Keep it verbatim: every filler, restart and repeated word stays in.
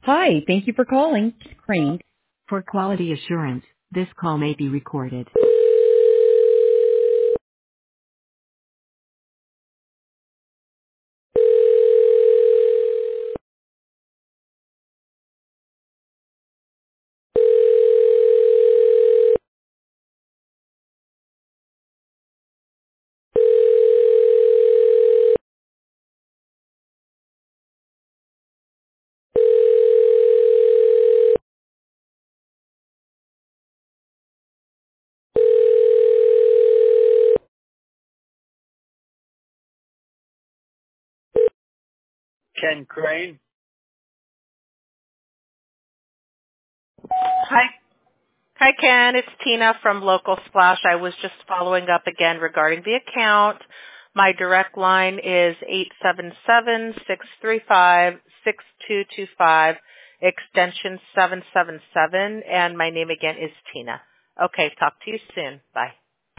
Hi, thank you for calling Crane. For quality assurance, this call may be recorded. Ken Crane. Hi. Hi, Ken. It's Tina from Local Splash. I was just following up again regarding the account. My direct line is eight seven seven, six three five, six two two five, extension seven seven seven, and my name again is Tina. Okay, talk to you soon. Bye.